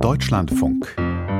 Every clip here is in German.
Deutschlandfunk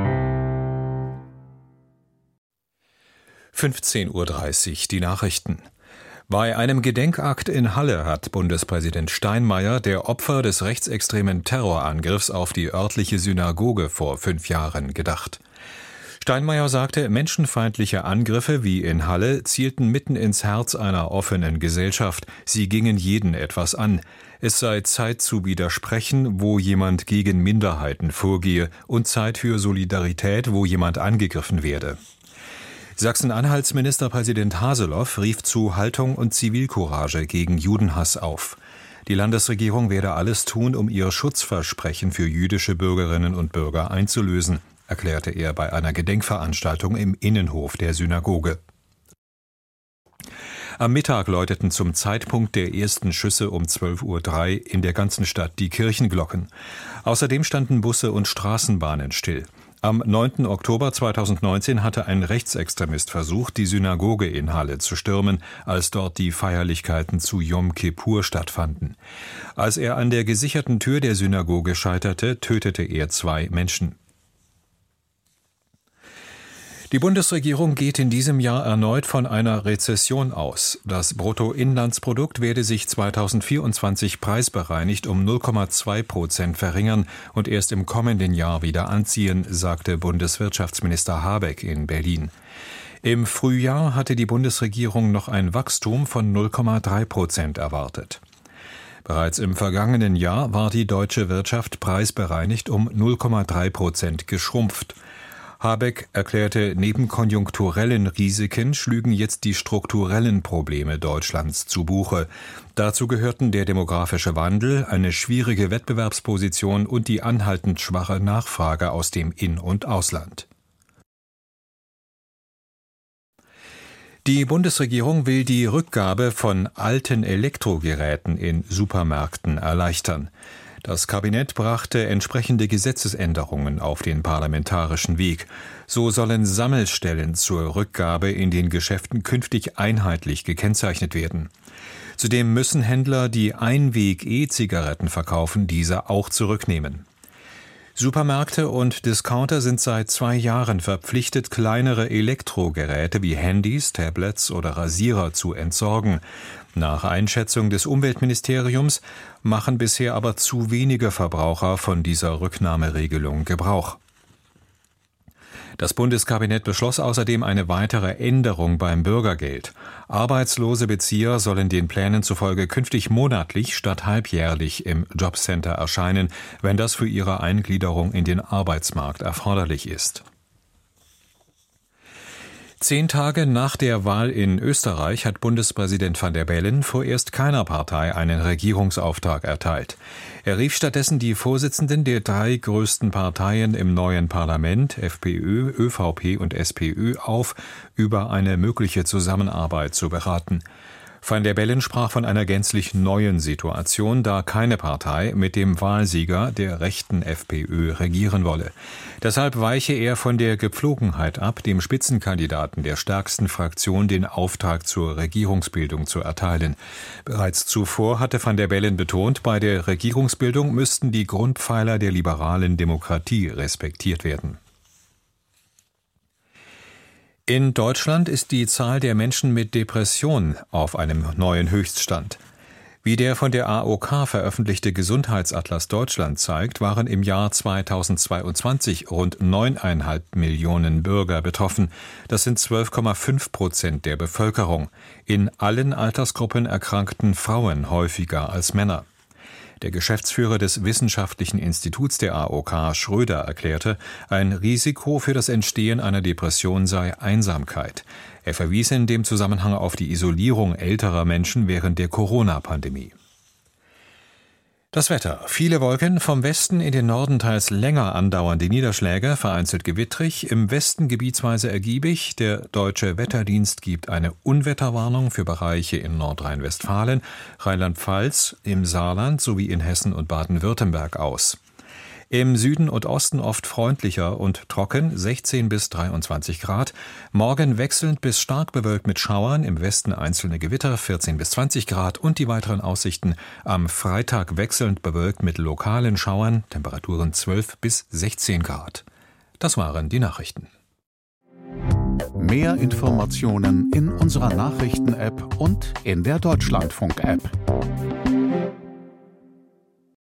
15:30 Uhr, die Nachrichten. Bei einem Gedenkakt in Halle hat Bundespräsident Steinmeier der Opfer des rechtsextremen Terrorangriffs auf die örtliche Synagoge vor 5 Jahren gedacht. Steinmeier sagte, menschenfeindliche Angriffe wie in Halle zielten mitten ins Herz einer offenen Gesellschaft. Sie gingen jeden etwas an. Es sei Zeit zu widersprechen, wo jemand gegen Minderheiten vorgehe, und Zeit für Solidarität, wo jemand angegriffen werde. Sachsen-Anhalts Ministerpräsident Haseloff rief zu Haltung und Zivilcourage gegen Judenhass auf. Die Landesregierung werde alles tun, um ihr Schutzversprechen für jüdische Bürgerinnen und Bürger einzulösen, erklärte er bei einer Gedenkveranstaltung im Innenhof der Synagoge. Am Mittag läuteten zum Zeitpunkt der ersten Schüsse um 12:03 Uhr in der ganzen Stadt die Kirchenglocken. Außerdem standen Busse und Straßenbahnen still. Am 9. Oktober 2019 hatte ein Rechtsextremist versucht, die Synagoge in Halle zu stürmen, als dort die Feierlichkeiten zu Jom Kippur stattfanden. Als er an der gesicherten Tür der Synagoge scheiterte, tötete er 2 Menschen. Die Bundesregierung geht in diesem Jahr erneut von einer Rezession aus. Das Bruttoinlandsprodukt werde sich 2024 preisbereinigt um 0,2% verringern und erst im kommenden Jahr wieder anziehen, sagte Bundeswirtschaftsminister Habeck in Berlin. Im Frühjahr hatte die Bundesregierung noch ein Wachstum von 0,3% erwartet. Bereits im vergangenen Jahr war die deutsche Wirtschaft preisbereinigt um 0,3% geschrumpft. Habeck erklärte, neben konjunkturellen Risiken schlügen jetzt die strukturellen Probleme Deutschlands zu Buche. Dazu gehörten der demografische Wandel, eine schwierige Wettbewerbsposition und die anhaltend schwache Nachfrage aus dem In- und Ausland. Die Bundesregierung will die Rückgabe von alten Elektrogeräten in Supermärkten erleichtern. Das Kabinett brachte entsprechende Gesetzesänderungen auf den parlamentarischen Weg. So sollen Sammelstellen zur Rückgabe in den Geschäften künftig einheitlich gekennzeichnet werden. Zudem müssen Händler, die Einweg-E-Zigaretten verkaufen, diese auch zurücknehmen. Supermärkte und Discounter sind seit 2 Jahren verpflichtet, kleinere Elektrogeräte wie Handys, Tablets oder Rasierer zu entsorgen. Nach Einschätzung des Umweltministeriums machen bisher aber zu wenige Verbraucher von dieser Rücknahmeregelung Gebrauch. Das Bundeskabinett beschloss außerdem eine weitere Änderung beim Bürgergeld. Arbeitslose Bezieher sollen den Plänen zufolge künftig monatlich statt halbjährlich im Jobcenter erscheinen, wenn das für ihre Eingliederung in den Arbeitsmarkt erforderlich ist. 10 Tage nach der Wahl in Österreich hat Bundespräsident Van der Bellen vorerst keiner Partei einen Regierungsauftrag erteilt. Er rief stattdessen die Vorsitzenden der 3 größten Parteien im neuen Parlament, FPÖ, ÖVP und SPÖ, auf, über eine mögliche Zusammenarbeit zu beraten. Van der Bellen sprach von einer gänzlich neuen Situation, da keine Partei mit dem Wahlsieger der rechten FPÖ regieren wolle. Deshalb weiche er von der Gepflogenheit ab, dem Spitzenkandidaten der stärksten Fraktion den Auftrag zur Regierungsbildung zu erteilen. Bereits zuvor hatte Van der Bellen betont, bei der Regierungsbildung müssten die Grundpfeiler der liberalen Demokratie respektiert werden. In Deutschland ist die Zahl der Menschen mit Depression auf einem neuen Höchststand. Wie der von der AOK veröffentlichte Gesundheitsatlas Deutschland zeigt, waren im Jahr 2022 rund 9,5 Millionen Bürger betroffen. Das sind 12,5% der Bevölkerung. In allen Altersgruppen erkrankten Frauen häufiger als Männer. Der Geschäftsführer des Wissenschaftlichen Instituts der AOK, Schröder, erklärte, ein Risiko für das Entstehen einer Depression sei Einsamkeit. Er verwies in dem Zusammenhang auf die Isolierung älterer Menschen während der Corona-Pandemie. Das Wetter. Viele Wolken, vom Westen in den Norden teils länger andauernde Niederschläge, vereinzelt gewittrig, im Westen gebietsweise ergiebig. Der Deutsche Wetterdienst gibt eine Unwetterwarnung für Bereiche in Nordrhein-Westfalen, Rheinland-Pfalz, im Saarland sowie in Hessen und Baden-Württemberg aus. Im Süden und Osten oft freundlicher und trocken, 16 bis 23 Grad. Morgen wechselnd bis stark bewölkt mit Schauern, im Westen einzelne Gewitter, 14 bis 20 Grad. Und die weiteren Aussichten: am Freitag wechselnd bewölkt mit lokalen Schauern, Temperaturen 12 bis 16 Grad. Das waren die Nachrichten. Mehr Informationen in unserer Nachrichten-App und in der Deutschlandfunk-App.